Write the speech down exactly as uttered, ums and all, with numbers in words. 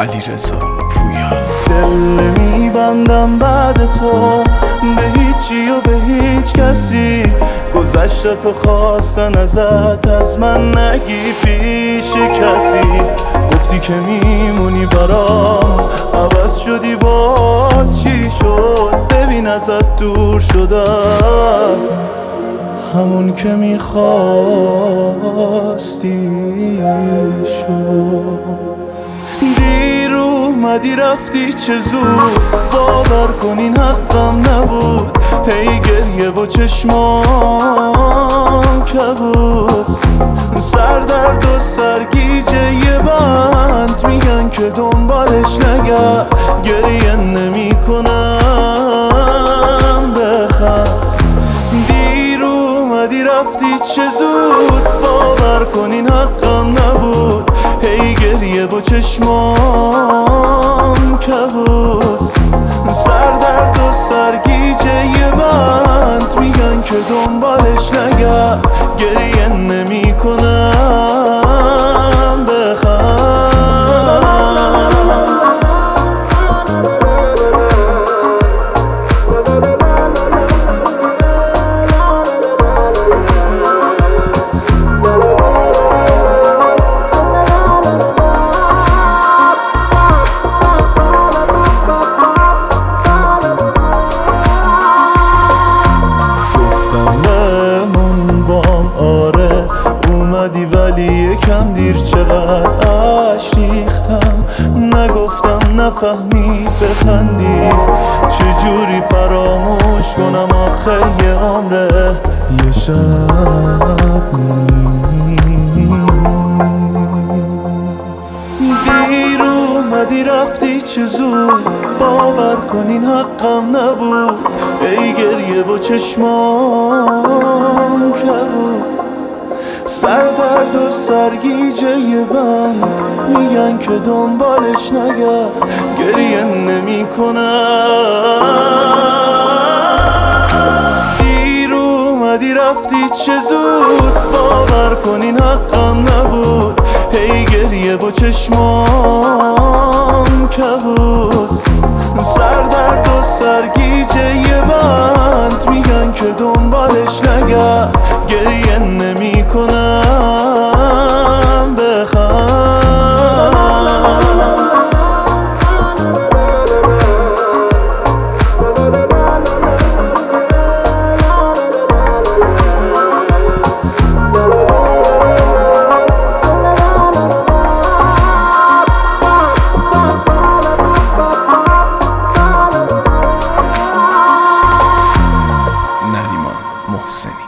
علیرضا پویا. دل نمیبندم بعد تو به هیچی و به هیچ کسی، گذشته تو خواستن ازت از من نگی پیش کسی. گفتی که میمونی برام، عوض شدی باز چی شد؟ ببین ازت دور شدم، همون که میخواستی شد. دیر اومدی رفتی چه زود، باور کن این حقم نبود. هی گریه و چشمام کبود، سردرد و سرگیجه یه بند میگن که دنبالش نگرد. گریه نمی کنم بخند، دیر اومدی رفتی چه زود، باور کن این حقم نبود. هی گریه و چشمام کبود، سردرد و سرگیجه یه بند میگن که دنبالش نگرد. گریه نمی کنم بخند. ولی یکم دیر چقدر عشق ریختم، نگفتم نفهمی بخندی. چجوری فراموش کنم آخه یه عمره یه شب نیست. دیر اومدی رفتی چه زود، باور کن این حقم نبود. ای گریه و چشمام کبود، سردرد و سرگیجه یه بند میگن که دنبالش نگرد. گریه نمی کنم. دیر اومدی رفتی چه زود، باور کن این حقم نبود. هی گریه و چشمام کبود، سردرد و سرگیجه یه بند میگن که دنبالش نگرد. گریه نمی کنم بخند. نریمان محسنی.